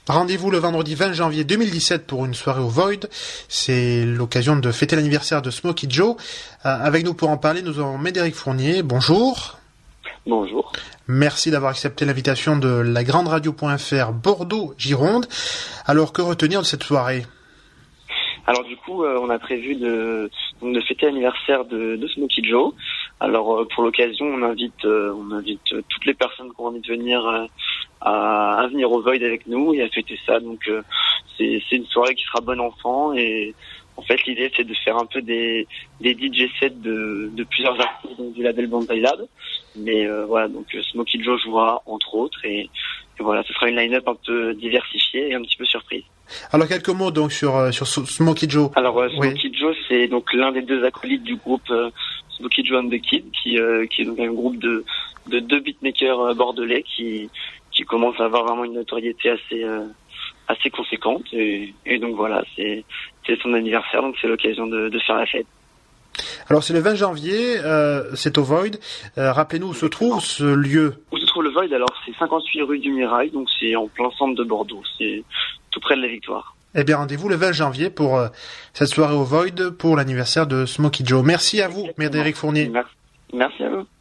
Rendez-vous le vendredi 20 janvier 2017 pour une soirée au Void. C'est l'occasion de fêter l'anniversaire de Smokey Joe. Avec nous pour en parler, nous avons Médéric Fournier. Bonjour. Bonjour. Merci d'avoir accepté l'invitation de la grande radio.fr Bordeaux-Gironde. Alors, que retenir de cette soirée ? Alors du coup, on a prévu de fêter l'anniversaire de Smokey Joe. Alors pour l'occasion, on invite toutes les personnes qui ont envie de venir à venir au Void avec nous et à fêter ça. Donc c'est une soirée qui sera bon enfant, et en fait l'idée c'est de faire un peu des DJ sets de plusieurs artistes, donc du label Banzai Lab. Mais voilà, donc Smokey Joe jouera entre autres, et voilà, ce sera une line-up un peu diversifiée et un petit peu surprise. Alors quelques mots donc sur Smokey Joe. Alors Smokey Joe, c'est donc l'un des deux acolytes du groupe Smokey Joe and the Kid, qui est donc un groupe de deux beatmakers bordelais qui commence à avoir vraiment une notoriété assez conséquente, et donc voilà, c'est son anniversaire, donc c'est l'occasion de faire la fête. Alors c'est le 20 janvier, c'est au Void. Rappelez-nous où se trouve ce lieu. Où se trouve le Void? Alors c'est 58 rue du Mirail, donc c'est en plein centre de Bordeaux, c'est tout près de la Victoire. Eh bien, rendez-vous le 20 janvier pour cette soirée au Void pour l'anniversaire de Smokey Joe. Merci à vous, Médéric Fournier. Merci à vous.